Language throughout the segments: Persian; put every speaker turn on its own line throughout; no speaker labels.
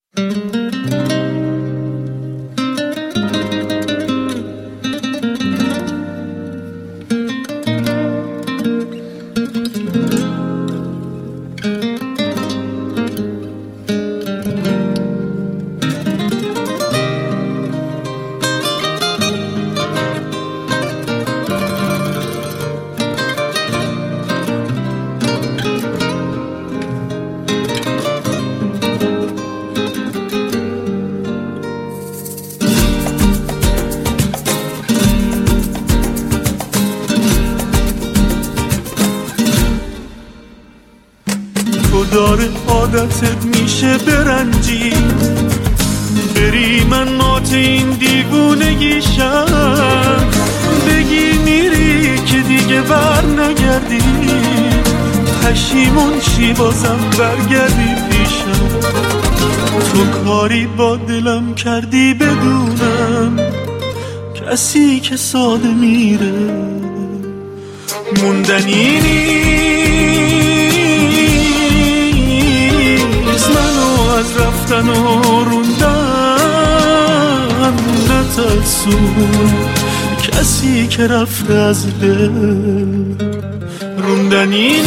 داره عادتت میشه برنجی بری من مات این دیوونگیشم بگی میری که دیگه بر نگردی پشیمون چی بازم برگردی پیشم تو کاری با دلم کردی بدونم کسی که ساده میره موندنی نیست منو از رفتن و روندن نترسون کسی که رفته از دل روندنی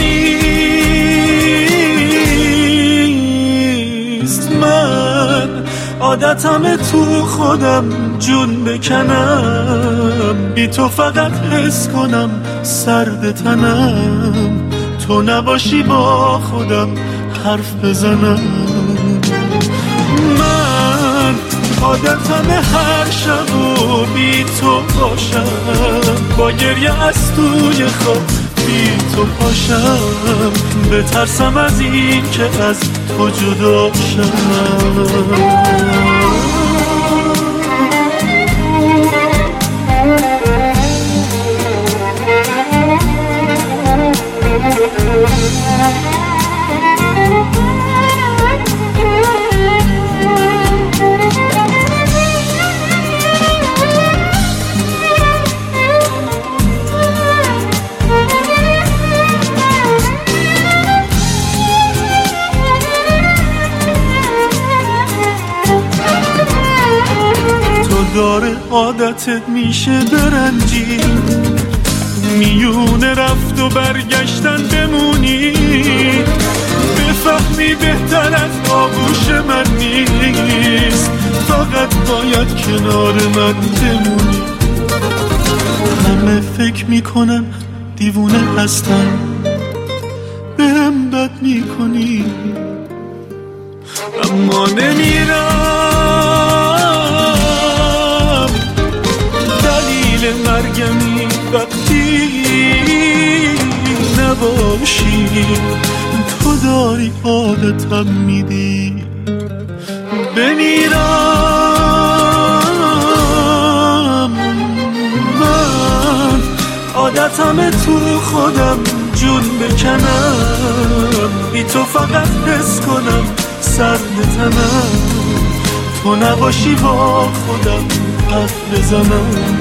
نیست من عادتم تو خودم جون بکنم بی تو فقط حس کنم سرد تنم تو نباشی با خودم حرف بزنم من عادتم هر شب و بی تو باشم با گریه از توی خواب بی تو پاشم بترسم از این که از تو جدا شم داره عادتت میشه برنجی میونه رفت و برگشتن بمونی بفهمی بهتر از آغوش من نیست فقط باید کنار من بمونی همه فکر میکنن دیوونه هستم بهم بد میکنی اما نمیرم دلیل مرگمی وقتی نباشی تو داری عادتم میدی بمیرم من عادتم تو خودم جون بکنم بی تو فقط حس کنم سرد تنم تو نباشی با خودم حرف بزنم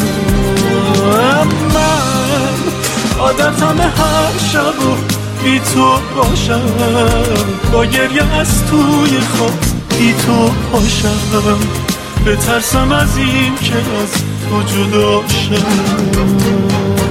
من عادتم هر شب و بی تو باشم با گریه از توی خواب بی تو پاشم بترسم از این که از تو جدا شم